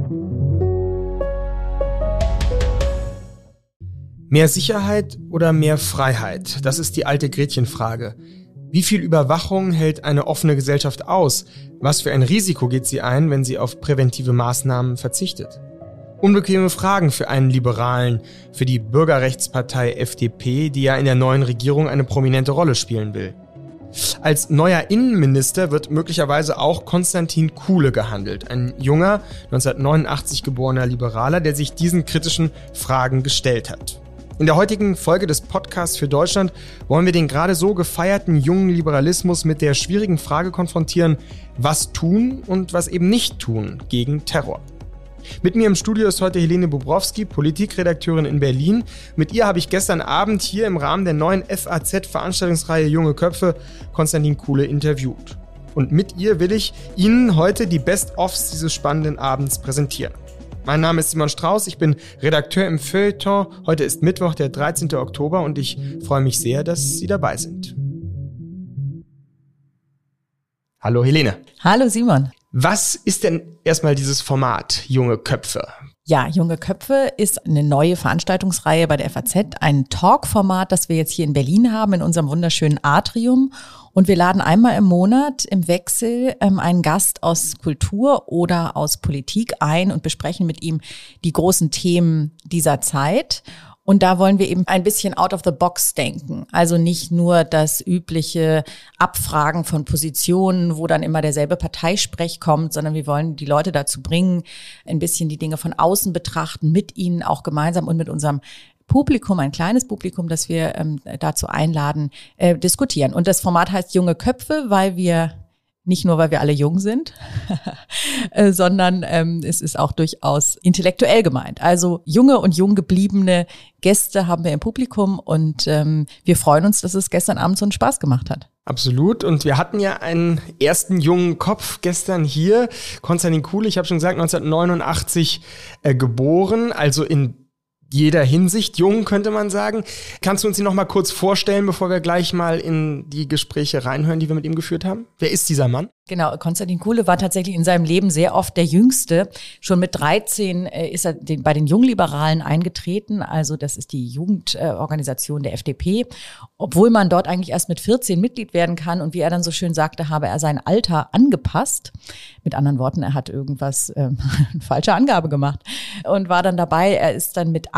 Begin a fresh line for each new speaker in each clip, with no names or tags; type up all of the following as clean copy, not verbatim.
Mehr Sicherheit oder mehr Freiheit? Das ist die alte Gretchenfrage. Wie viel Überwachung hält eine offene Gesellschaft aus? Was für ein Risiko geht sie ein, wenn sie auf präventive Maßnahmen verzichtet? Unbequeme Fragen für einen Liberalen, für die Bürgerrechtspartei FDP, die ja in der neuen Regierung eine prominente Rolle spielen will. Als neuer Innenminister wird möglicherweise auch Konstantin Kuhle gehandelt, ein junger, 1989 geborener Liberaler, der sich diesen kritischen Fragen gestellt hat. In der heutigen Folge des Podcasts für Deutschland wollen wir den gerade so gefeierten jungen Liberalismus mit der schwierigen Frage konfrontieren, was tun und was eben nicht tun gegen Terror. Mit mir im Studio ist heute Helene Bobrowski, Politikredakteurin in Berlin. Mit ihr habe ich gestern Abend hier im Rahmen der neuen FAZ-Veranstaltungsreihe Junge Köpfe Konstantin Kuhle interviewt. Und mit ihr will ich Ihnen heute die Best-ofs dieses spannenden Abends präsentieren. Mein Name ist Simon Strauß, ich bin Redakteur im Feuilleton. Heute ist Mittwoch, der 13. Oktober und ich freue mich sehr, dass Sie dabei sind. Hallo Helene.
Hallo Simon.
Was ist denn erstmal dieses Format Junge Köpfe?
Ja, Junge Köpfe ist eine neue Veranstaltungsreihe bei der FAZ, ein Talk-Format, das wir jetzt hier in Berlin haben, in unserem wunderschönen Atrium. Und wir laden einmal im Monat im Wechsel einen Gast aus Kultur oder aus Politik ein und besprechen mit ihm die großen Themen dieser Zeit. Und da wollen wir eben ein bisschen out of the box denken. Also nicht nur das übliche Abfragen von Positionen, wo dann immer derselbe Parteisprech kommt, sondern wir wollen die Leute dazu bringen, ein bisschen die Dinge von außen betrachten, mit ihnen auch gemeinsam und mit unserem Publikum, ein kleines Publikum, das wir dazu einladen, diskutieren. Und das Format heißt Junge Köpfe, weil wir nicht nur, weil wir alle jung sind, sondern es ist auch durchaus intellektuell gemeint. Also junge und jung gebliebene Gäste haben wir im Publikum und wir freuen uns, dass es gestern Abend so einen Spaß gemacht hat.
Absolut. Und wir hatten ja einen ersten jungen Kopf gestern hier, Konstantin Kuhle, ich habe schon gesagt, 1989 geboren, also in jeder Hinsicht jung, könnte man sagen. Kannst du uns ihn noch mal kurz vorstellen, bevor wir gleich mal in die Gespräche reinhören, die wir mit ihm geführt haben? Wer ist dieser Mann?
Genau, Konstantin Kuhle war tatsächlich in seinem Leben sehr oft der Jüngste. Schon mit 13 ist er bei den Jungliberalen eingetreten. Also das ist die Jugendorganisation der FDP. Obwohl man dort eigentlich erst mit 14 Mitglied werden kann. Und wie er dann so schön sagte, habe er sein Alter angepasst. Mit anderen Worten, er hat irgendwas, eine falsche Angabe gemacht. Und war dann dabei. Er ist dann mit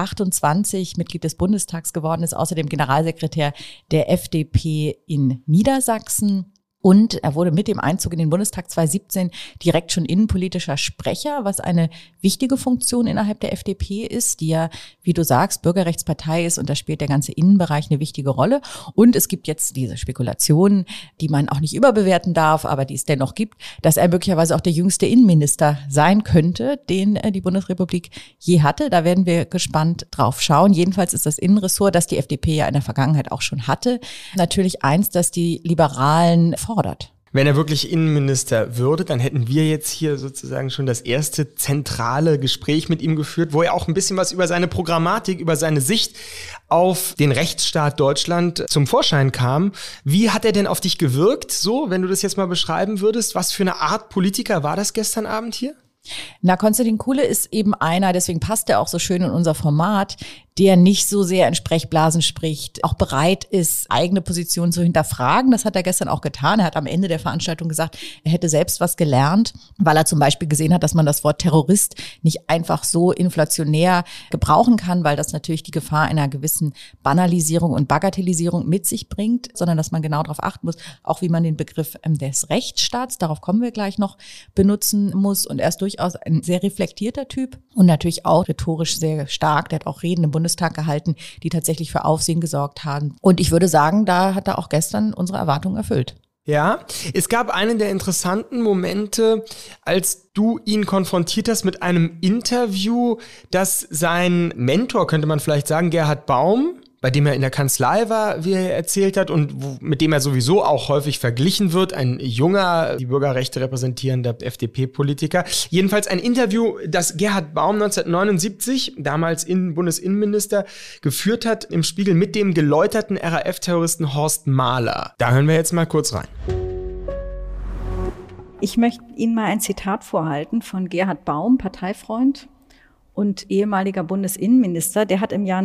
28 Mitglied des Bundestags geworden, ist außerdem Generalsekretär der FDP in Niedersachsen. Und er wurde mit dem Einzug in den Bundestag 2017 direkt schon innenpolitischer Sprecher, was eine wichtige Funktion innerhalb der FDP ist, die ja, wie du sagst, Bürgerrechtspartei ist und da spielt der ganze Innenbereich eine wichtige Rolle. Und es gibt jetzt diese Spekulationen, die man auch nicht überbewerten darf, aber die es dennoch gibt, dass er möglicherweise auch der jüngste Innenminister sein könnte, den die Bundesrepublik je hatte. Da werden wir gespannt drauf schauen. Jedenfalls ist das Innenressort, das die FDP ja in der Vergangenheit auch schon hatte, natürlich eins, das die Liberalen fordert.
Wenn er wirklich Innenminister würde, dann hätten wir jetzt hier sozusagen schon das erste zentrale Gespräch mit ihm geführt, wo er auch ein bisschen was über seine Programmatik, über seine Sicht auf den Rechtsstaat Deutschland zum Vorschein kam. Wie hat er denn auf dich gewirkt, so, wenn du das jetzt mal beschreiben würdest? Was für eine Art Politiker war das gestern Abend hier?
Na, Konstantin Kuhle ist eben einer, deswegen passt er auch so schön in unser Format, der nicht so sehr in Sprechblasen spricht, auch bereit ist, eigene Positionen zu hinterfragen. Das hat er gestern auch getan. Er hat am Ende der Veranstaltung gesagt, er hätte selbst was gelernt, weil er zum Beispiel gesehen hat, dass man das Wort Terrorist nicht einfach so inflationär gebrauchen kann, weil das natürlich die Gefahr einer gewissen Banalisierung und Bagatellisierung mit sich bringt, sondern dass man genau darauf achten muss, auch wie man den Begriff des Rechtsstaats, darauf kommen wir gleich noch, benutzen muss. Und er ist durchaus ein sehr reflektierter Typ und natürlich auch rhetorisch sehr stark. Der hat auch Reden im Bundestag gehalten, die tatsächlich für Aufsehen gesorgt haben. Und ich würde sagen, da hat er auch gestern unsere Erwartungen erfüllt.
Ja, es gab einen der interessanten Momente, als du ihn konfrontiert hast mit einem Interview, das sein Mentor, könnte man vielleicht sagen, Gerhard Baum, bei dem er in der Kanzlei war, wie er erzählt hat, und mit dem er sowieso auch häufig verglichen wird, ein junger, die Bürgerrechte repräsentierender FDP-Politiker. Jedenfalls ein Interview, das Gerhard Baum 1979, damals Bundesinnenminister, geführt hat im Spiegel mit dem geläuterten RAF-Terroristen Horst Mahler. Da hören wir jetzt mal kurz rein.
Ich möchte Ihnen mal ein Zitat vorhalten von Gerhard Baum, Parteifreund und ehemaliger Bundesinnenminister. Der hat im Jahr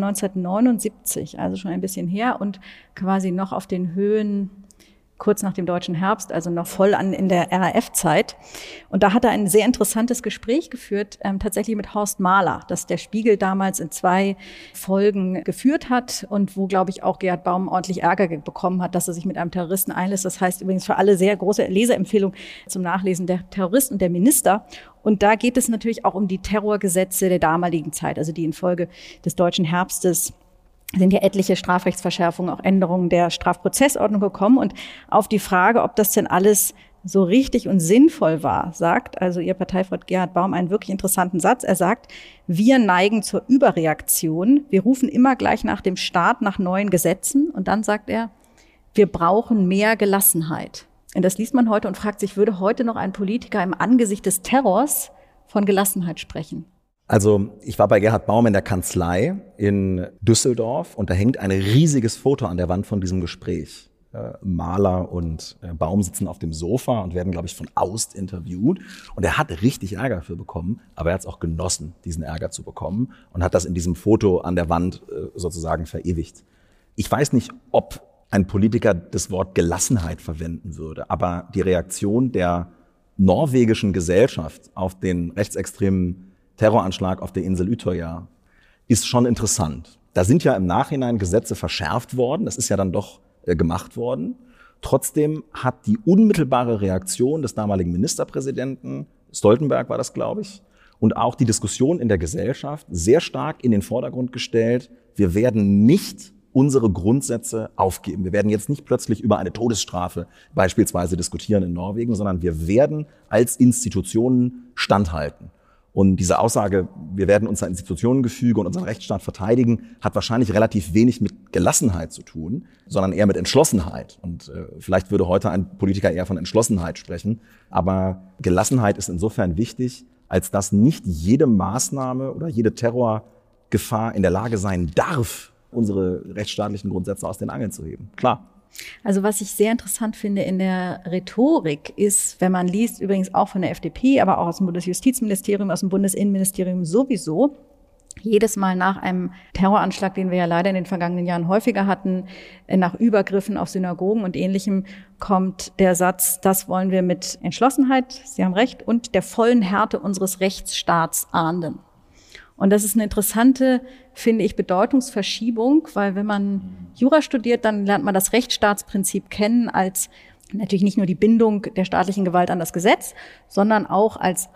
1979, also schon ein bisschen her und quasi noch auf den Höhen kurz nach dem Deutschen Herbst, also noch voll in der RAF-Zeit. Und da hat er ein sehr interessantes Gespräch geführt, tatsächlich mit Horst Mahler, das der Spiegel damals in 2 Folgen geführt hat und wo, glaube ich, auch Gerhard Baum ordentlich Ärger bekommen hat, dass er sich mit einem Terroristen einlässt. Das heißt übrigens für alle sehr große Leserempfehlung zum Nachlesen, der Terrorist und der Minister. Und da geht es natürlich auch um die Terrorgesetze der damaligen Zeit, also die infolge des Deutschen Herbstes sind ja etliche Strafrechtsverschärfungen, auch Änderungen der Strafprozessordnung gekommen. Und auf die Frage, ob das denn alles so richtig und sinnvoll war, sagt also Ihr Parteifreund Gerhard Baum einen wirklich interessanten Satz. Er sagt, wir neigen zur Überreaktion. Wir rufen immer gleich nach dem Staat nach neuen Gesetzen. Und dann sagt er, wir brauchen mehr Gelassenheit. Und das liest man heute und fragt sich, würde heute noch ein Politiker im Angesicht des Terrors von Gelassenheit sprechen?
Also ich war bei Gerhard Baum in der Kanzlei in Düsseldorf und da hängt ein riesiges Foto an der Wand von diesem Gespräch. Mahler und Baum sitzen auf dem Sofa und werden, glaube ich, von Aust interviewt. Und er hat richtig Ärger dafür bekommen, aber er hat es auch genossen, diesen Ärger zu bekommen und hat das in diesem Foto an der Wand sozusagen verewigt. Ich weiß nicht, ob ein Politiker das Wort Gelassenheit verwenden würde, aber die Reaktion der norwegischen Gesellschaft auf den rechtsextremen Terroranschlag auf der Insel Utøya ist schon interessant. Da sind ja im Nachhinein Gesetze verschärft worden, das ist ja dann doch gemacht worden. Trotzdem hat die unmittelbare Reaktion des damaligen Ministerpräsidenten, Stoltenberg war das, glaube ich, und auch die Diskussion in der Gesellschaft sehr stark in den Vordergrund gestellt, wir werden nicht unsere Grundsätze aufgeben. Wir werden jetzt nicht plötzlich über eine Todesstrafe beispielsweise diskutieren in Norwegen, sondern wir werden als Institutionen standhalten. Und diese Aussage, wir werden unser Institutionengefüge und unseren Rechtsstaat verteidigen, hat wahrscheinlich relativ wenig mit Gelassenheit zu tun, sondern eher mit Entschlossenheit. Und vielleicht würde heute ein Politiker eher von Entschlossenheit sprechen. Aber Gelassenheit ist insofern wichtig, als dass nicht jede Maßnahme oder jede Terrorgefahr in der Lage sein darf, unsere rechtsstaatlichen Grundsätze aus den Angeln zu heben. Klar.
Also was ich sehr interessant finde in der Rhetorik ist, wenn man liest, übrigens auch von der FDP, aber auch aus dem Bundesjustizministerium, aus dem Bundesinnenministerium sowieso, jedes Mal nach einem Terroranschlag, den wir ja leider in den vergangenen Jahren häufiger hatten, nach Übergriffen auf Synagogen und Ähnlichem, kommt der Satz, das wollen wir mit Entschlossenheit, Sie haben recht, und der vollen Härte unseres Rechtsstaats ahnden. Und das ist eine interessante, finde ich, Bedeutungsverschiebung, weil wenn man Jura studiert, dann lernt man das Rechtsstaatsprinzip kennen als natürlich nicht nur die Bindung der staatlichen Gewalt an das Gesetz, sondern auch als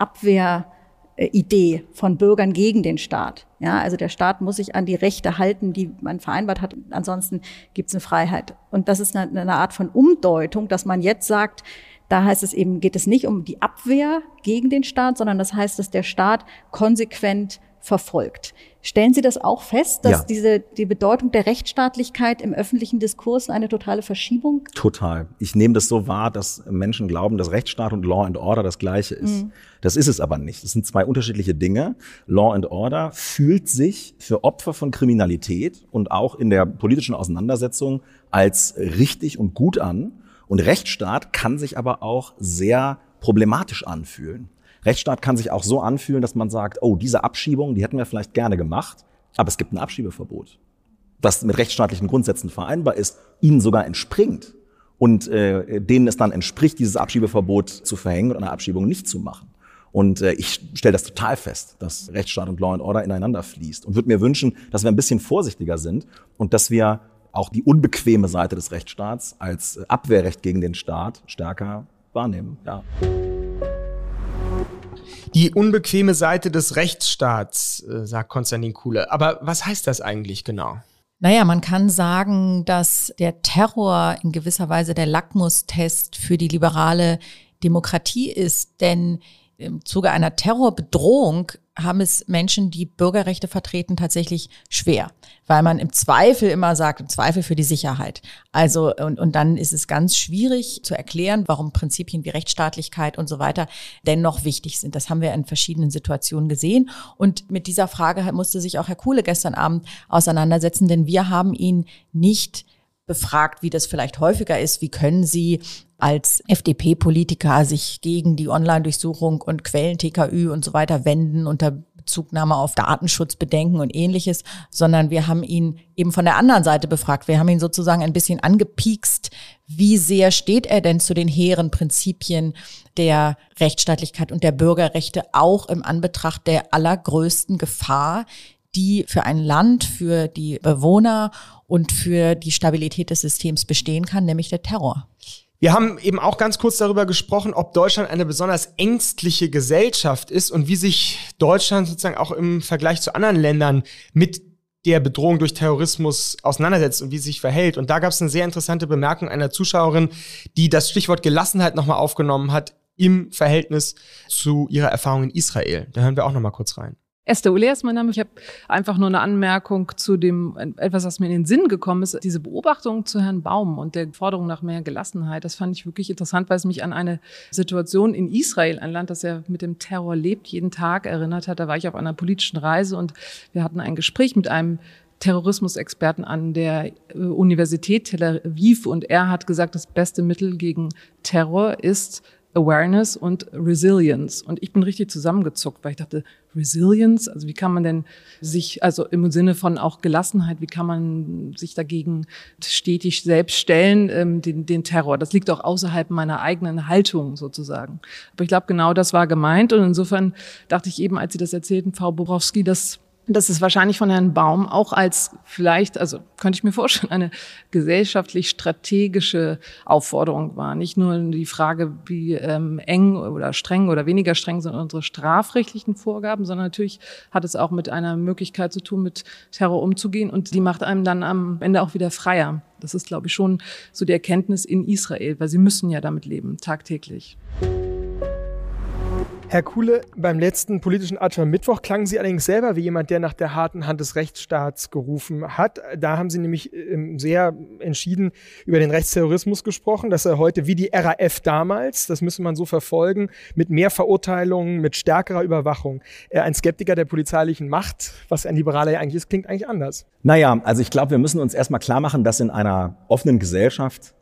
Abwehridee von Bürgern gegen den Staat. Ja, also der Staat muss sich an die Rechte halten, die man vereinbart hat. Ansonsten gibt es eine Freiheit. Und das ist eine Art von Umdeutung, dass man jetzt sagt, da heißt es eben, geht es nicht um die Abwehr gegen den Staat, sondern das heißt, dass der Staat konsequent verfolgt. Stellen Sie das auch fest, dass die Bedeutung der Rechtsstaatlichkeit im öffentlichen Diskurs eine totale Verschiebung?
Total. Ich nehme das so wahr, dass Menschen glauben, dass Rechtsstaat und Law and Order das Gleiche ist. Das ist es aber nicht. Das sind 2 unterschiedliche Dinge. Law and Order fühlt sich für Opfer von Kriminalität und auch in der politischen Auseinandersetzung als richtig und gut an. Und Rechtsstaat kann sich aber auch sehr problematisch anfühlen. Rechtsstaat kann sich auch so anfühlen, dass man sagt, oh, diese Abschiebung, die hätten wir vielleicht gerne gemacht, aber es gibt ein Abschiebeverbot, das mit rechtsstaatlichen Grundsätzen vereinbar ist, ihnen sogar entspringt und denen es dann entspricht, dieses Abschiebeverbot zu verhängen und eine Abschiebung nicht zu machen. Und ich stelle das total fest, dass Rechtsstaat und Law and Order ineinander fließt und würde mir wünschen, dass wir ein bisschen vorsichtiger sind und dass wir auch die unbequeme Seite des Rechtsstaats als Abwehrrecht gegen den Staat stärker wahrnehmen. Ja.
Die unbequeme Seite des Rechtsstaats, sagt Konstantin Kuhle. Aber was heißt das eigentlich genau?
Naja, man kann sagen, dass der Terror in gewisser Weise der Lackmustest für die liberale Demokratie ist. Denn im Zuge einer Terrorbedrohung haben es Menschen, die Bürgerrechte vertreten, tatsächlich schwer, weil man im Zweifel immer sagt, im Zweifel für die Sicherheit. Also und dann ist es ganz schwierig zu erklären, warum Prinzipien wie Rechtsstaatlichkeit und so weiter dennoch wichtig sind. Das haben wir in verschiedenen Situationen gesehen. Und mit dieser Frage musste sich auch Herr Kuhle gestern Abend auseinandersetzen, denn wir haben ihn nicht befragt, wie das vielleicht häufiger ist. Wie können Sie als FDP-Politiker sich gegen die Online-Durchsuchung und Quellen-TKÜ und so weiter wenden unter Bezugnahme auf Datenschutzbedenken und Ähnliches, sondern wir haben ihn eben von der anderen Seite befragt. Wir haben ihn sozusagen ein bisschen angepiekst. Wie sehr steht er denn zu den hehren Prinzipien der Rechtsstaatlichkeit und der Bürgerrechte, auch im Anbetracht der allergrößten Gefahr, die für ein Land, für die Bewohner und für die Stabilität des Systems bestehen kann, nämlich der Terror?
Wir haben eben auch ganz kurz darüber gesprochen, ob Deutschland eine besonders ängstliche Gesellschaft ist und wie sich Deutschland sozusagen auch im Vergleich zu anderen Ländern mit der Bedrohung durch Terrorismus auseinandersetzt und wie sie sich verhält. Und da gab es eine sehr interessante Bemerkung einer Zuschauerin, die das Stichwort Gelassenheit nochmal aufgenommen hat im Verhältnis zu ihrer Erfahrung in Israel. Da hören wir auch nochmal kurz rein.
Esther Uller ist mein Name. Ich habe einfach nur eine Anmerkung zu dem, etwas, was mir in den Sinn gekommen ist, diese Beobachtung zu Herrn Baum und der Forderung nach mehr Gelassenheit. Das fand ich wirklich interessant, weil es mich an eine Situation in Israel, ein Land, das ja mit dem Terror lebt, jeden Tag erinnert hat. Da war ich auf einer politischen Reise und wir hatten ein Gespräch mit einem Terrorismusexperten an der Universität Tel Aviv und er hat gesagt, das beste Mittel gegen Terror ist Awareness und Resilience. Und ich bin richtig zusammengezuckt, weil ich dachte, Resilience, also wie kann man denn sich, also im Sinne von auch Gelassenheit, wie kann man sich dagegen stetig selbst stellen, den Terror. Das liegt auch außerhalb meiner eigenen Haltung sozusagen. Aber ich glaube, genau das war gemeint. Und insofern dachte ich eben, als Sie das erzählten, Frau Borowski, dass es wahrscheinlich von Herrn Baum auch als vielleicht, also könnte ich mir vorstellen, eine gesellschaftlich strategische Aufforderung war. Nicht nur die Frage, wie eng oder streng oder weniger streng sind unsere strafrechtlichen Vorgaben, sondern natürlich hat es auch mit einer Möglichkeit zu tun, mit Terror umzugehen. Und die macht einem dann am Ende auch wieder freier. Das ist, glaube ich, schon so die Erkenntnis in Israel, weil sie müssen ja damit leben, tagtäglich.
Herr Kuhle, beim letzten politischen Atem am Mittwoch klangen Sie allerdings selber wie jemand, der nach der harten Hand des Rechtsstaats gerufen hat. Da haben Sie nämlich sehr entschieden über den Rechtsterrorismus gesprochen, dass er heute wie die RAF damals, das müsste man so verfolgen, mit mehr Verurteilungen, mit stärkerer Überwachung. Ein Skeptiker der polizeilichen Macht, was ein Liberaler ja eigentlich ist, klingt eigentlich anders.
Naja, also ich glaube, wir müssen uns erstmal klar machen, dass in einer offenen Gesellschaft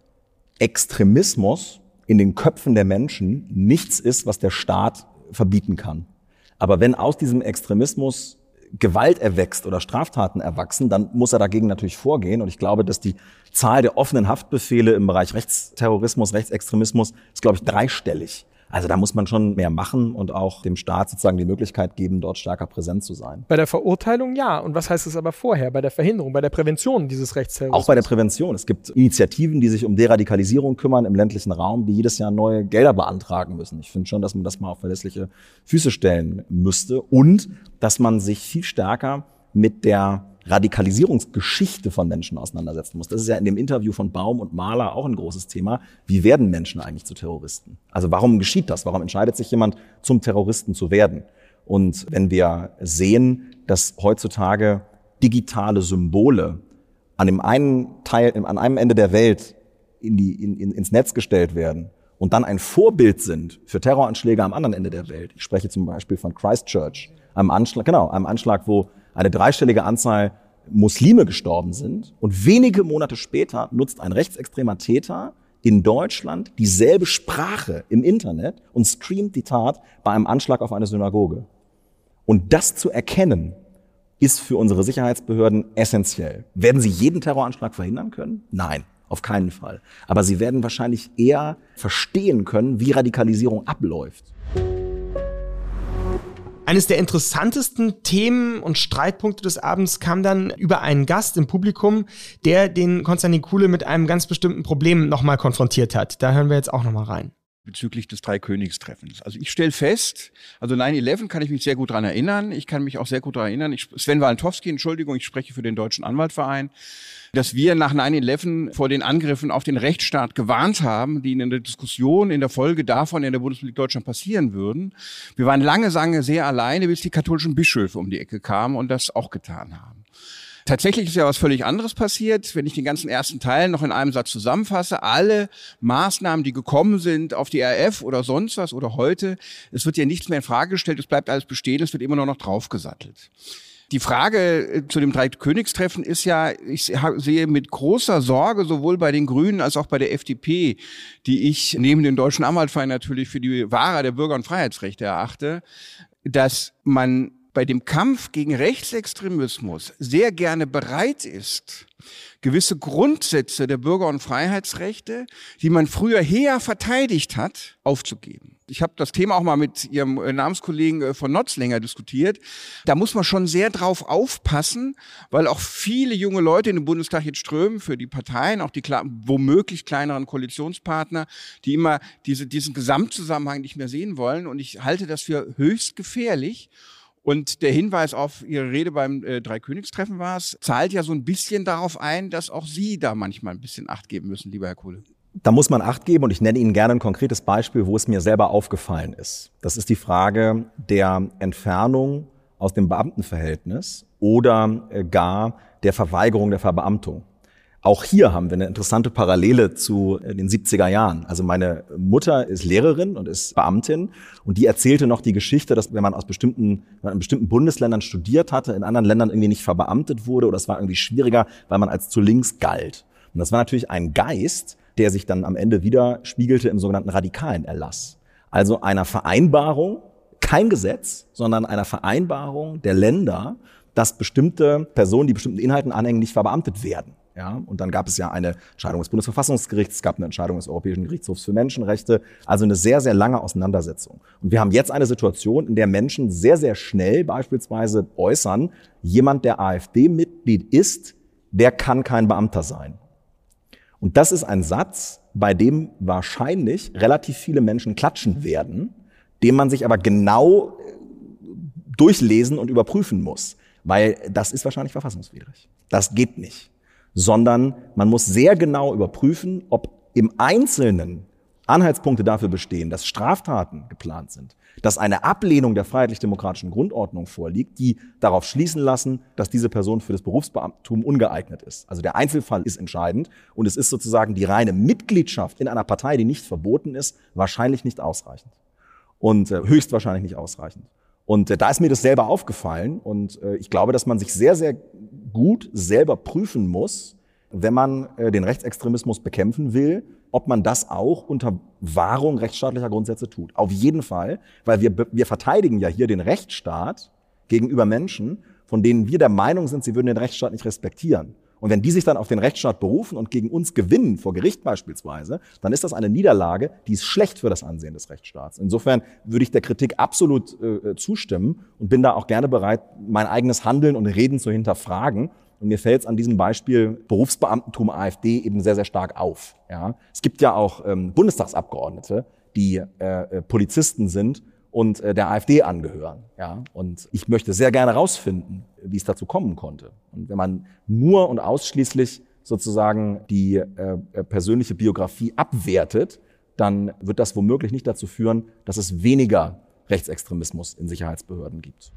Extremismus in den Köpfen der Menschen nichts ist, was der Staat verbieten kann. Aber wenn aus diesem Extremismus Gewalt erwächst oder Straftaten erwachsen, dann muss er dagegen natürlich vorgehen. Und ich glaube, dass die Zahl der offenen Haftbefehle im Bereich Rechtsterrorismus, Rechtsextremismus ist, glaube ich, dreistellig. Also da muss man schon mehr machen und auch dem Staat sozusagen die Möglichkeit geben, dort stärker präsent zu sein.
Bei der Verurteilung ja. Und was heißt es aber vorher? Bei der Verhinderung, bei der Prävention dieses Rechtsterrorismus?
Auch bei der Prävention. Es gibt Initiativen, die sich um Deradikalisierung kümmern im ländlichen Raum, die jedes Jahr neue Gelder beantragen müssen. Ich finde schon, dass man das mal auf verlässliche Füße stellen müsste und dass man sich viel stärker mit der Radikalisierungsgeschichte von Menschen auseinandersetzen muss. Das ist ja in dem Interview von Baum und Mahler auch ein großes Thema. Wie werden Menschen eigentlich zu Terroristen? Also warum geschieht das? Warum entscheidet sich jemand, zum Terroristen zu werden? Und wenn wir sehen, dass heutzutage digitale Symbole an einem Ende der Welt ins Netz gestellt werden und dann ein Vorbild sind für Terroranschläge am anderen Ende der Welt. Ich spreche zum Beispiel von Christchurch, einem Anschlag, wo eine dreistellige Anzahl Muslime gestorben sind. Und wenige Monate später nutzt ein rechtsextremer Täter in Deutschland dieselbe Sprache im Internet und streamt die Tat bei einem Anschlag auf eine Synagoge. Und das zu erkennen, ist für unsere Sicherheitsbehörden essentiell. Werden sie jeden Terroranschlag verhindern können? Nein, auf keinen Fall. Aber sie werden wahrscheinlich eher verstehen können, wie Radikalisierung abläuft.
Eines der interessantesten Themen und Streitpunkte des Abends kam dann über einen Gast im Publikum, der den Konstantin Kuhle mit einem ganz bestimmten Problem nochmal konfrontiert hat. Da hören wir jetzt auch nochmal rein.
Bezüglich des Dreikönigstreffens. Also ich stelle fest, also 9/11 kann ich mich sehr gut daran erinnern. Ich kann mich auch sehr gut daran erinnern. Sven Walentowski, Entschuldigung, ich spreche für den Deutschen Anwaltverein, dass wir nach 9/11 vor den Angriffen auf den Rechtsstaat gewarnt haben, die in der Diskussion in der Folge davon in der Bundesrepublik Deutschland passieren würden. Wir waren lange sehr alleine, bis die katholischen Bischöfe um die Ecke kamen und das auch getan haben. Tatsächlich ist ja was völlig anderes passiert. Wenn ich den ganzen ersten Teil noch in einem Satz zusammenfasse, alle Maßnahmen, die gekommen sind auf die RF oder sonst was oder heute, es wird ja nichts mehr in Frage gestellt, es bleibt alles bestehen, es wird immer nur noch draufgesattelt. Die Frage zu dem Dreikönigstreffen ist ja, ich sehe mit großer Sorge sowohl bei den Grünen als auch bei der FDP, die ich neben dem Deutschen Anwaltverein natürlich für die Wahrer der Bürger- und Freiheitsrechte erachte, dass man bei dem Kampf gegen Rechtsextremismus sehr gerne bereit ist, gewisse Grundsätze der Bürger- und Freiheitsrechte, die man früher her verteidigt hat, aufzugeben. Ich habe das Thema auch mal mit Ihrem Namenskollegen von Notzlinger diskutiert. Da muss man schon sehr drauf aufpassen, weil auch viele junge Leute in den Bundestag jetzt strömen für die Parteien, auch die womöglich kleineren Koalitionspartner, die immer diesen Gesamtzusammenhang nicht mehr sehen wollen. Und ich halte das für höchst gefährlich. Und der Hinweis auf Ihre Rede beim Dreikönigstreffen zahlt ja so ein bisschen darauf ein, dass auch Sie da manchmal ein bisschen Acht geben müssen, lieber Herr Kuhle.
Da muss man Acht geben und ich nenne Ihnen gerne ein konkretes Beispiel, wo es mir selber aufgefallen ist. Das ist die Frage der Entfernung aus dem Beamtenverhältnis oder gar der Verweigerung der Verbeamtung. Auch hier haben wir eine interessante Parallele zu den 70er Jahren. Also meine Mutter ist Lehrerin und ist Beamtin und die erzählte noch die Geschichte, dass wenn man in bestimmten Bundesländern studiert hatte, in anderen Ländern irgendwie nicht verbeamtet wurde oder es war irgendwie schwieriger, weil man als zu links galt. Und das war natürlich ein Geist, der sich dann am Ende widerspiegelte im sogenannten radikalen Erlass. Also einer Vereinbarung, kein Gesetz, sondern einer Vereinbarung der Länder, dass bestimmte Personen, die bestimmten Inhalten anhängen, nicht verbeamtet werden. Ja, und dann gab es ja eine Entscheidung des Bundesverfassungsgerichts, es gab eine Entscheidung des Europäischen Gerichtshofs für Menschenrechte, also eine sehr, sehr lange Auseinandersetzung. Und wir haben jetzt eine Situation, in der Menschen sehr, sehr schnell beispielsweise äußern, jemand, der AfD-Mitglied ist, der kann kein Beamter sein. Und das ist ein Satz, bei dem wahrscheinlich relativ viele Menschen klatschen werden, den man sich aber genau durchlesen und überprüfen muss, weil das ist wahrscheinlich verfassungswidrig. Das geht nicht. Sondern man muss sehr genau überprüfen, ob im Einzelnen Anhaltspunkte dafür bestehen, dass Straftaten geplant sind, dass eine Ablehnung der freiheitlich-demokratischen Grundordnung vorliegt, die darauf schließen lassen, dass diese Person für das Berufsbeamtentum ungeeignet ist. Also der Einzelfall ist entscheidend und es ist sozusagen die reine Mitgliedschaft in einer Partei, die nicht verboten ist, wahrscheinlich nicht ausreichend und höchstwahrscheinlich nicht ausreichend. Und da ist mir das selber aufgefallen und ich glaube, dass man sich sehr, sehr gut selber prüfen muss, wenn man den Rechtsextremismus bekämpfen will, ob man das auch unter Wahrung rechtsstaatlicher Grundsätze tut. Auf jeden Fall, weil wir verteidigen ja hier den Rechtsstaat gegenüber Menschen, von denen wir der Meinung sind, sie würden den Rechtsstaat nicht respektieren. Und wenn die sich dann auf den Rechtsstaat berufen und gegen uns gewinnen, vor Gericht beispielsweise, dann ist das eine Niederlage, die ist schlecht für das Ansehen des Rechtsstaats. Insofern würde ich der Kritik absolut zustimmen und bin da auch gerne bereit, mein eigenes Handeln und Reden zu hinterfragen. Und mir fällt es an diesem Beispiel Berufsbeamtentum AfD eben sehr, sehr stark auf. Ja? Es gibt ja auch Bundestagsabgeordnete, die Polizisten sind und der AfD angehören. Ja? Und ich möchte sehr gerne rausfinden, wie es dazu kommen konnte. Und wenn man nur und ausschließlich sozusagen die persönliche Biografie abwertet, dann wird das womöglich nicht dazu führen, dass es weniger Rechtsextremismus in Sicherheitsbehörden gibt.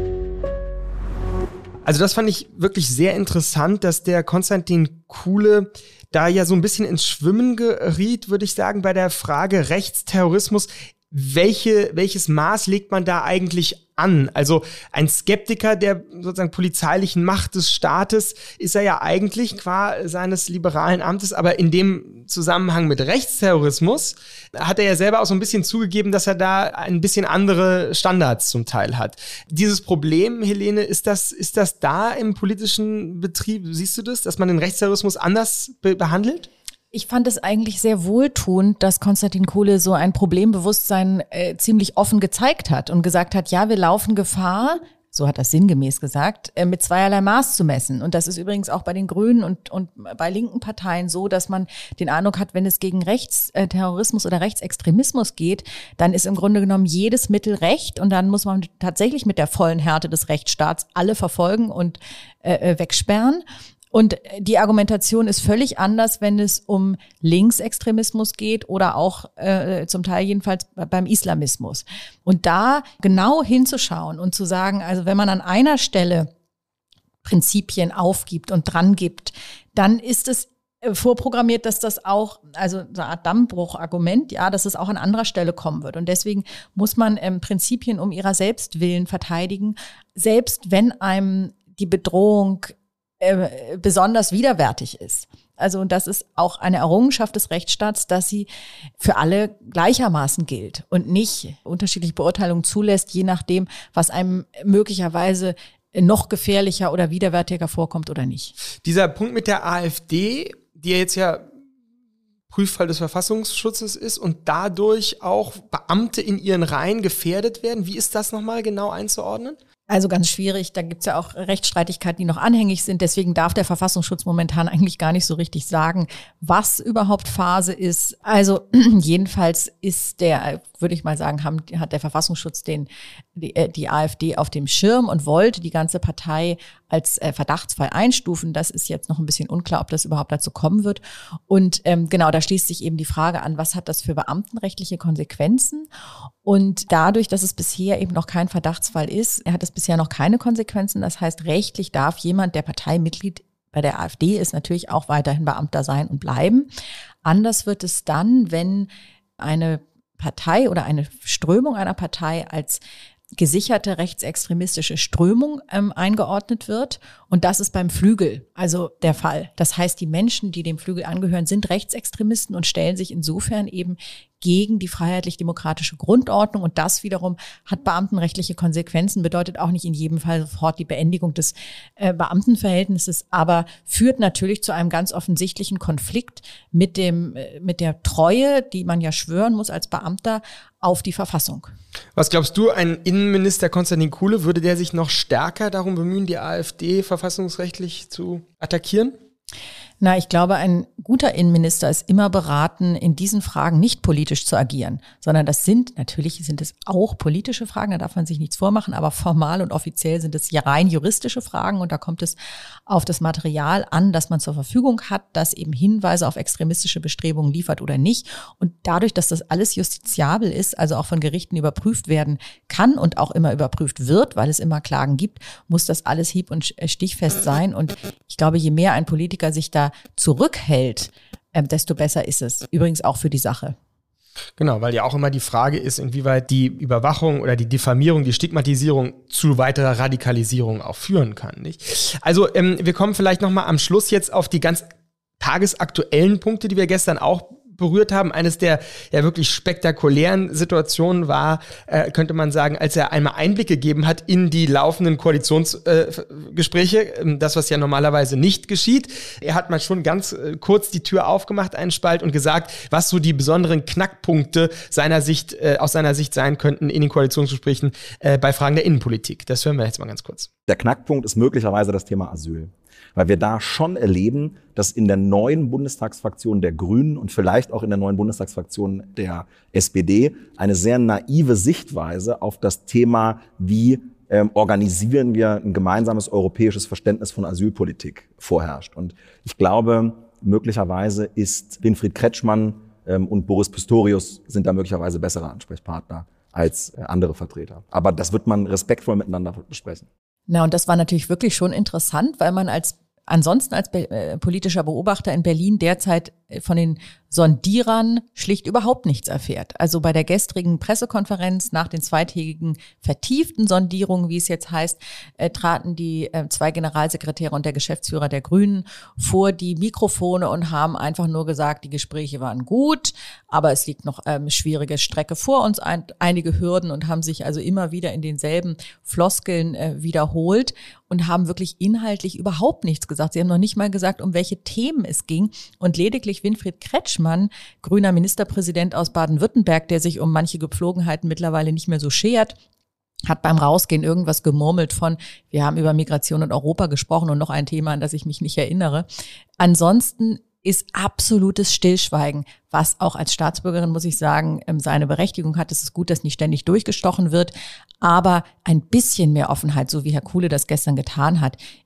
Also das fand ich wirklich sehr interessant, dass der Konstantin Kuhle da ja so ein bisschen ins Schwimmen geriet, würde ich sagen, bei der Frage Rechtsterrorismus. Welches Maß legt man da eigentlich an? Also ein Skeptiker der sozusagen polizeilichen Macht des Staates ist er ja eigentlich qua seines liberalen Amtes, aber in dem Zusammenhang mit Rechtsterrorismus hat er ja selber auch so ein bisschen zugegeben, dass er da ein bisschen andere Standards zum Teil hat. Dieses Problem, Helene, ist das da im politischen Betrieb, siehst du das, dass man den Rechtsterrorismus anders behandelt?
Ich fand es eigentlich sehr wohltuend, dass Konstantin Kuhle so ein Problembewusstsein ziemlich offen gezeigt hat und gesagt hat, ja, wir laufen Gefahr, so hat er sinngemäß gesagt, mit zweierlei Maß zu messen. Und das ist übrigens auch bei den Grünen und bei linken Parteien so, dass man den Eindruck hat, wenn es gegen Rechtsterrorismus oder Rechtsextremismus geht, dann ist im Grunde genommen jedes Mittel Recht und dann muss man tatsächlich mit der vollen Härte des Rechtsstaats alle verfolgen und wegsperren. Und die Argumentation ist völlig anders, wenn es um Linksextremismus geht oder auch zum Teil jedenfalls beim Islamismus. Und da genau hinzuschauen und zu sagen, also wenn man an einer Stelle Prinzipien aufgibt und dran gibt, dann ist es vorprogrammiert, dass das auch, also so eine Art Dammbruchargument, ja, dass es auch an anderer Stelle kommen wird. Und deswegen muss man Prinzipien um ihrer selbst willen verteidigen, selbst wenn einem die Bedrohung besonders widerwärtig ist. Also und das ist auch eine Errungenschaft des Rechtsstaats, dass sie für alle gleichermaßen gilt und nicht unterschiedliche Beurteilungen zulässt, je nachdem, was einem möglicherweise noch gefährlicher oder widerwärtiger vorkommt oder nicht.
Dieser Punkt mit der AfD, die ja jetzt ja Prüffall des Verfassungsschutzes ist und dadurch auch Beamte in ihren Reihen gefährdet werden, wie ist das nochmal genau einzuordnen?
Also ganz schwierig, da gibt's ja auch Rechtsstreitigkeiten, die noch anhängig sind. Deswegen darf der Verfassungsschutz momentan eigentlich gar nicht so richtig sagen, was überhaupt Phase ist. Also jedenfalls ist würde ich mal sagen, hat der Verfassungsschutz die AfD auf dem Schirm und wollte die ganze Partei als Verdachtsfall einstufen. Das ist jetzt noch ein bisschen unklar, ob das überhaupt dazu kommen wird. Und genau, da schließt sich eben die Frage an, was hat das für beamtenrechtliche Konsequenzen? Und dadurch, dass es bisher eben noch kein Verdachtsfall ist, hat es bisher noch keine Konsequenzen. Das heißt, rechtlich darf jemand, der Parteimitglied bei der AfD ist, natürlich auch weiterhin Beamter sein und bleiben. Anders wird es dann, wenn eine Partei oder eine Strömung einer Partei als gesicherte rechtsextremistische Strömung eingeordnet wird. Und das ist beim Flügel also der Fall. Das heißt, die Menschen, die dem Flügel angehören, sind Rechtsextremisten und stellen sich insofern eben gegen die freiheitlich-demokratische Grundordnung. Und das wiederum hat beamtenrechtliche Konsequenzen, bedeutet auch nicht in jedem Fall sofort die Beendigung des Beamtenverhältnisses, aber führt natürlich zu einem ganz offensichtlichen Konflikt mit der Treue, die man ja schwören muss als Beamter, auf die Verfassung.
Was glaubst du, ein Innenminister Konstantin Kuhle, würde der sich noch stärker darum bemühen, die AfD verfassungsrechtlich zu attackieren?
Na, ich glaube, ein guter Innenminister ist immer beraten, in diesen Fragen nicht politisch zu agieren, sondern natürlich sind es auch politische Fragen, da darf man sich nichts vormachen, aber formal und offiziell sind es ja rein juristische Fragen und da kommt es auf das Material an, das man zur Verfügung hat, das eben Hinweise auf extremistische Bestrebungen liefert oder nicht. Und dadurch, dass das alles justiziabel ist, also auch von Gerichten überprüft werden kann und auch immer überprüft wird, weil es immer Klagen gibt, muss das alles hieb- und stichfest sein. Und ich glaube, je mehr ein Politiker sich da zurückhält, desto besser ist es. Übrigens auch für die Sache.
Genau, weil ja auch immer die Frage ist, inwieweit die Überwachung oder die Diffamierung, die Stigmatisierung zu weiterer Radikalisierung auch führen kann, nicht? Also wir kommen vielleicht nochmal am Schluss jetzt auf die ganz tagesaktuellen Punkte, die wir gestern auch berührt haben. Eines der ja wirklich spektakulären Situationen war, könnte man sagen, als er einmal Einblick gegeben hat in die laufenden Koalitionsgespräche, das, was ja normalerweise nicht geschieht. Er hat mal schon ganz kurz die Tür aufgemacht, einen Spalt, und gesagt, was so die besonderen Knackpunkte aus seiner Sicht sein könnten in den Koalitionsgesprächen bei Fragen der Innenpolitik. Das hören wir jetzt mal ganz kurz.
Der Knackpunkt ist möglicherweise das Thema Asyl. Weil wir da schon erleben, dass in der neuen Bundestagsfraktion der Grünen und vielleicht auch in der neuen Bundestagsfraktion der SPD eine sehr naive Sichtweise auf das Thema, wie organisieren wir ein gemeinsames europäisches Verständnis von Asylpolitik vorherrscht. Und ich glaube, möglicherweise ist Winfried Kretschmann und Boris Pistorius sind da möglicherweise bessere Ansprechpartner als andere Vertreter. Aber das wird man respektvoll miteinander besprechen.
Na, und das war natürlich wirklich schon interessant, weil man ansonsten als politischer Beobachter in Berlin derzeit von den Sondierern schlicht überhaupt nichts erfährt. Also bei der gestrigen Pressekonferenz nach den zweitägigen vertieften Sondierungen, wie es jetzt heißt, traten die zwei Generalsekretäre und der Geschäftsführer der Grünen vor die Mikrofone und haben einfach nur gesagt, die Gespräche waren gut, aber es liegt noch schwierige Strecke vor uns, einige Hürden, und haben sich also immer wieder in denselben Floskeln wiederholt und haben wirklich inhaltlich überhaupt nichts gesagt. Sie haben noch nicht mal gesagt, um welche Themen es ging, und lediglich Winfried Kretschmann, grüner Ministerpräsident aus Baden-Württemberg, der sich um manche Gepflogenheiten mittlerweile nicht mehr so schert, hat beim Rausgehen irgendwas gemurmelt von, wir haben über Migration und Europa gesprochen und noch ein Thema, an das ich mich nicht erinnere. Ansonsten ist absolutes Stillschweigen, was auch als Staatsbürgerin, muss ich sagen, seine Berechtigung hat. Es ist gut, dass nicht ständig durchgestochen wird, aber ein bisschen mehr Offenheit, so wie Herr Kuhle das gestern getan hat,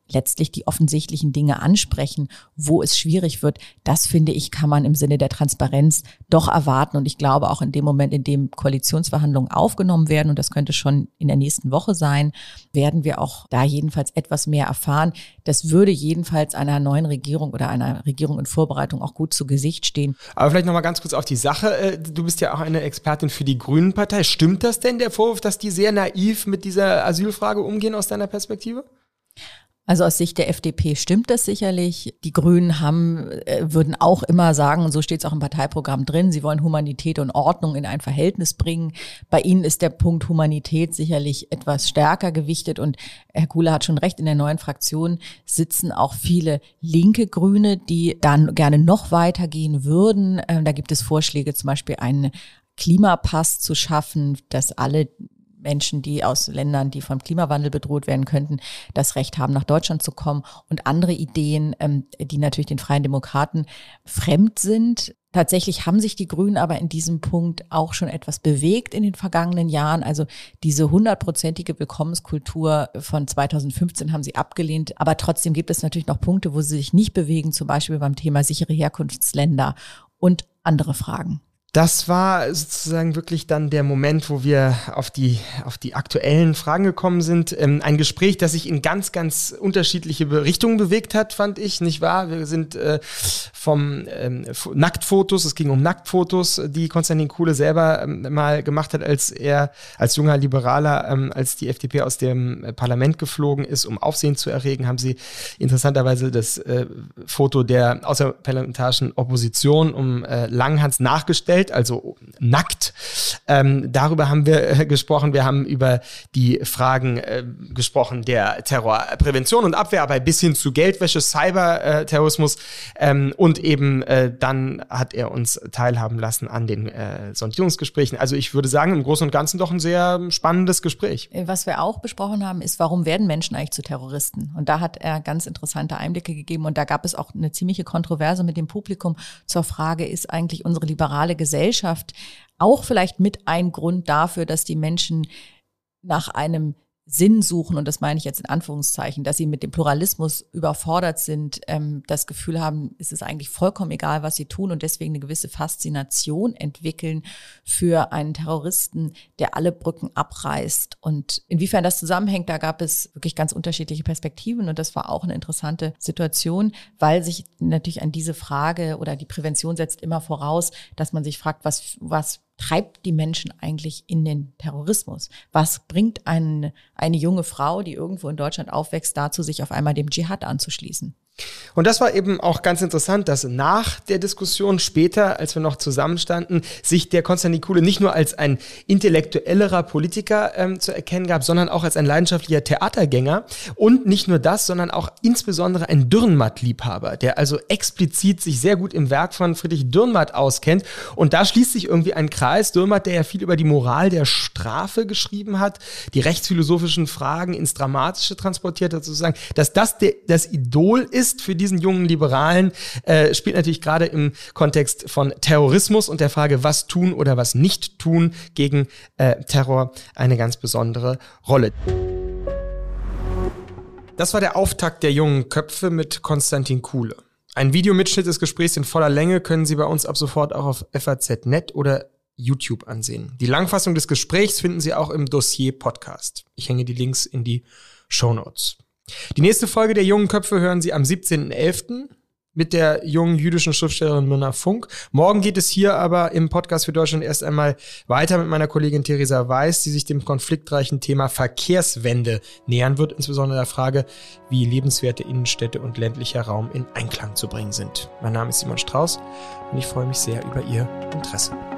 letztlich die offensichtlichen Dinge ansprechen, wo es schwierig wird. Das, finde ich, kann man im Sinne der Transparenz doch erwarten. Und ich glaube auch in dem Moment, in dem Koalitionsverhandlungen aufgenommen werden, und das könnte schon in der nächsten Woche sein, werden wir auch da jedenfalls etwas mehr erfahren. Das würde jedenfalls einer neuen Regierung oder einer Regierung in Vorbereitung auch gut zu Gesicht stehen.
Aber vielleicht nochmal ganz kurz auf die Sache. Du bist ja auch eine Expertin für die Grünen-Partei. Stimmt das denn, der Vorwurf, dass die sehr naiv mit dieser Asylfrage umgehen aus deiner Perspektive?
Also aus Sicht der FDP stimmt das sicherlich. Die Grünen würden auch immer sagen, und so steht es auch im Parteiprogramm drin, sie wollen Humanität und Ordnung in ein Verhältnis bringen. Bei ihnen ist der Punkt Humanität sicherlich etwas stärker gewichtet. Und Herr Kuhle hat schon recht, in der neuen Fraktion sitzen auch viele linke Grüne, die dann gerne noch weitergehen würden. Da gibt es Vorschläge, zum Beispiel einen Klimapass zu schaffen, dass alle Menschen, die aus Ländern, die vom Klimawandel bedroht werden könnten, das Recht haben, nach Deutschland zu kommen, und andere Ideen, die natürlich den Freien Demokraten fremd sind. Tatsächlich haben sich die Grünen aber in diesem Punkt auch schon etwas bewegt in den vergangenen Jahren. Also diese 100%ige Willkommenskultur von 2015 haben sie abgelehnt. Aber trotzdem gibt es natürlich noch Punkte, wo sie sich nicht bewegen, zum Beispiel beim Thema sichere Herkunftsländer und andere Fragen.
Das war sozusagen wirklich dann der Moment, wo wir auf die aktuellen Fragen gekommen sind. Ein Gespräch, das sich in ganz, ganz unterschiedliche Richtungen bewegt hat, fand ich, nicht wahr? Wir sind vom Nacktfotos, es ging um Nacktfotos, die Konstantin Kuhle selber mal gemacht hat, als er als junger Liberaler, als die FDP aus dem Parlament geflogen ist, um Aufsehen zu erregen, haben sie interessanterweise das Foto der außerparlamentarischen Opposition um Langhans nachgestellt, also nackt. Darüber haben wir gesprochen. Wir haben über die Fragen gesprochen der Terrorprävention und Abwehr, aber bis hin zu Geldwäsche, Cyberterrorismus. Und eben dann hat er uns teilhaben lassen an den Sondierungsgesprächen. Also ich würde sagen, im Großen und Ganzen doch ein sehr spannendes Gespräch.
Was wir auch besprochen haben, ist, warum werden Menschen eigentlich zu Terroristen? Und da hat er ganz interessante Einblicke gegeben. Und da gab es auch eine ziemliche Kontroverse mit dem Publikum zur Frage, ist eigentlich unsere liberale Gesellschaft auch vielleicht mit ein Grund dafür, dass die Menschen nach einem Sinn suchen, und das meine ich jetzt in Anführungszeichen, dass sie mit dem Pluralismus überfordert sind, das Gefühl haben, es ist eigentlich vollkommen egal, was sie tun, und deswegen eine gewisse Faszination entwickeln für einen Terroristen, der alle Brücken abreißt. Und inwiefern das zusammenhängt, da gab es wirklich ganz unterschiedliche Perspektiven, und das war auch eine interessante Situation, weil sich natürlich an diese Frage, oder die Prävention setzt immer voraus, dass man sich fragt, was treibt die Menschen eigentlich in den Terrorismus? Was bringt eine junge Frau, die irgendwo in Deutschland aufwächst, dazu, sich auf einmal dem Dschihad anzuschließen?
Und das war eben auch ganz interessant, dass nach der Diskussion später, als wir noch zusammenstanden, sich der Konstantin Kuhle nicht nur als ein intellektuellerer Politiker zu erkennen gab, sondern auch als ein leidenschaftlicher Theatergänger. Und nicht nur das, sondern auch insbesondere ein Dürrenmatt-Liebhaber, der also explizit sich sehr gut im Werk von Friedrich Dürrenmatt auskennt. Und da schließt sich irgendwie ein Kreis. Dürrenmatt, der ja viel über die Moral der Strafe geschrieben hat, die rechtsphilosophischen Fragen ins Dramatische transportiert hat, sozusagen, dass das das Idol ist für diesen jungen Liberalen, spielt natürlich gerade im Kontext von Terrorismus und der Frage, was tun oder was nicht tun gegen Terror, eine ganz besondere Rolle. Das war der Auftakt der jungen Köpfe mit Konstantin Kuhle. Ein Videomitschnitt des Gesprächs in voller Länge können Sie bei uns ab sofort auch auf FAZ.net oder YouTube ansehen. Die Langfassung des Gesprächs finden Sie auch im Dossier-Podcast. Ich hänge die Links in die Shownotes. Die nächste Folge der jungen Köpfe hören Sie am 17.11. mit der jungen jüdischen Schriftstellerin Mirna Funk. Morgen geht es hier aber im Podcast für Deutschland erst einmal weiter mit meiner Kollegin Theresa Weiß, die sich dem konfliktreichen Thema Verkehrswende nähern wird, insbesondere der Frage, wie lebenswerte Innenstädte und ländlicher Raum in Einklang zu bringen sind. Mein Name ist Simon Strauß und ich freue mich sehr über Ihr Interesse.